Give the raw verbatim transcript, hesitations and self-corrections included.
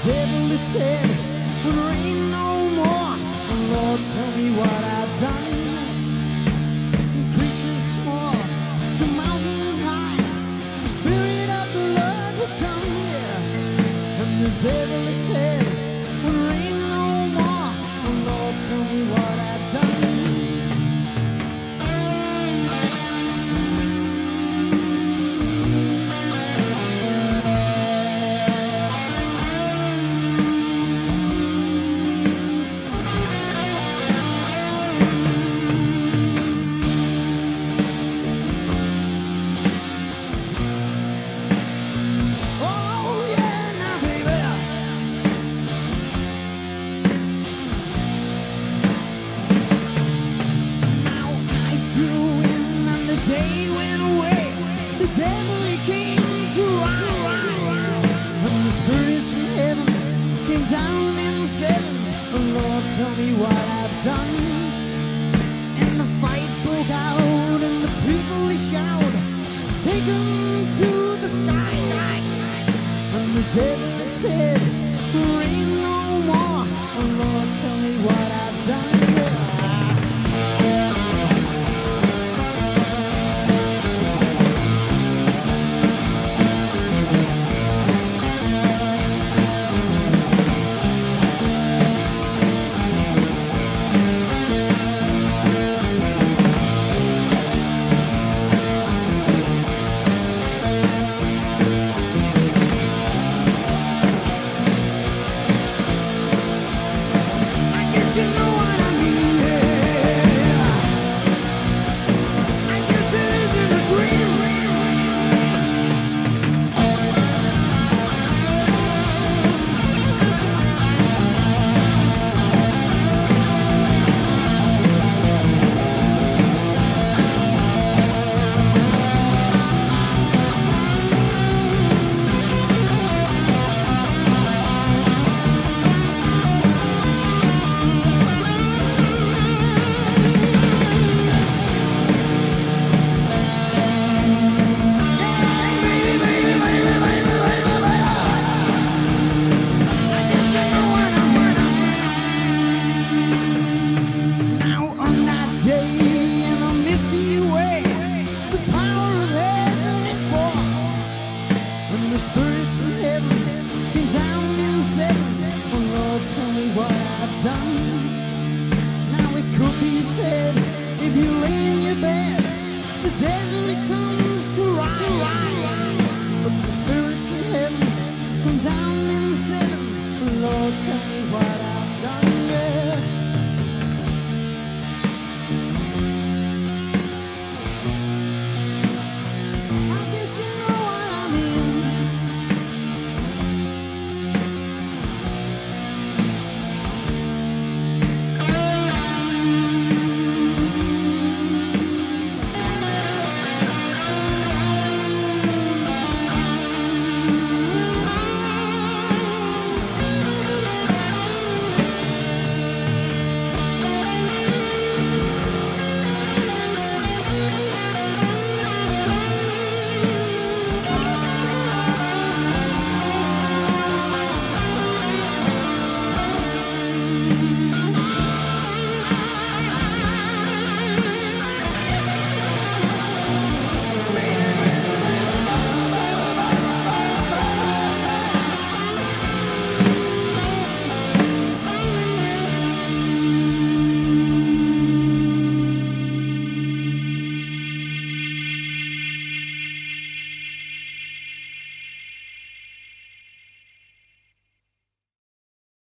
devil had said, would rain no more. Lord, tell me what I've done. Creatures small to mountains high, the Spirit of the Lord would come here. And the devil had said, would rain no more. Lord, tell me what I've done. Tell me what I've done. And the fight broke out, and the people they shout, take him to the sky. And the devil said,